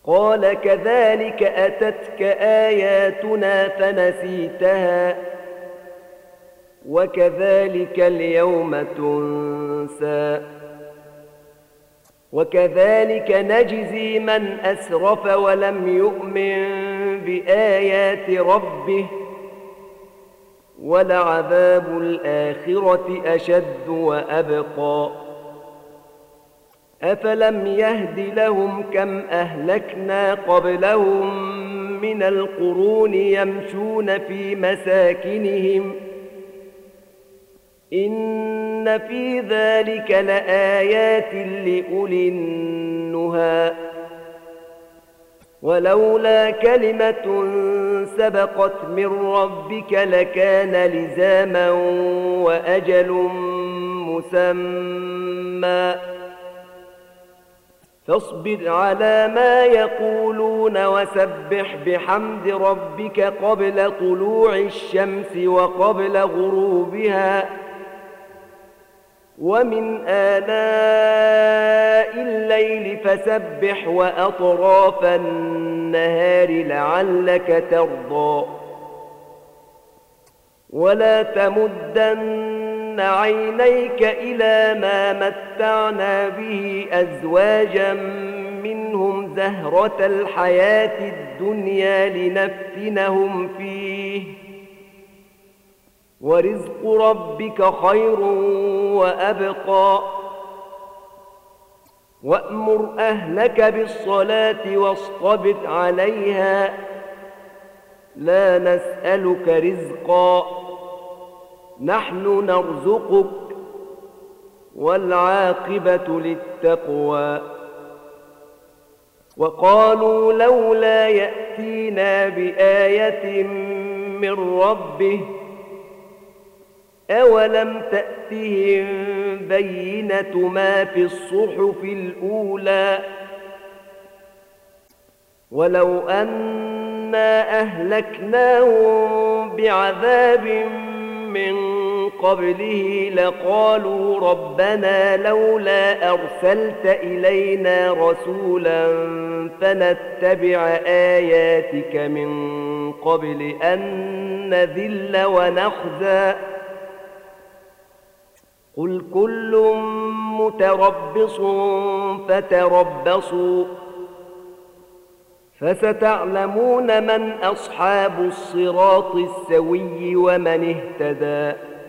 قال كذلك أتتك آياتنا فنسيتها وكذلك اليوم تنسى وكذلك نجزي من أسرف ولم يؤمن بآيات ربه ولعذاب الآخرة أشد وأبقى أفلم يهد لهم كم أهلكنا قبلهم من القرون يمشون في مساكنهم إن في ذلك لآيات لأولي النهى ولولا كلمة سبقت من ربك لكان لزاما وأجل مسمى فاصبر على ما يقولون وسبح بحمد ربك قبل طلوع الشمس وقبل غروبها ومن آلاء الليل فسبح وأطراف النهار لعلك ترضى ولا تمدن عينيك إلى ما متعنا به أزواجا منهم زهرة الحياة الدنيا لنفتنهم فيه ورزق ربك خير وأبقى وأمر أهلك بالصلاة واصطبر عليها لا نسألك رزقا نحن نرزقك والعاقبة للتقوى وقالوا لولا يأتينا بآية من ربه أولم تأتهم بينة ما في الصحف الأولى ولو أنا أهلكناهم بعذاب من قبله لقالوا ربنا لولا أرسلت إلينا رسولا فنتبع آياتك من قبل أن نذل ونخزى قل كل متربص فتربصوا فستعلمون من أصحاب الصراط السوي ومن اهتدى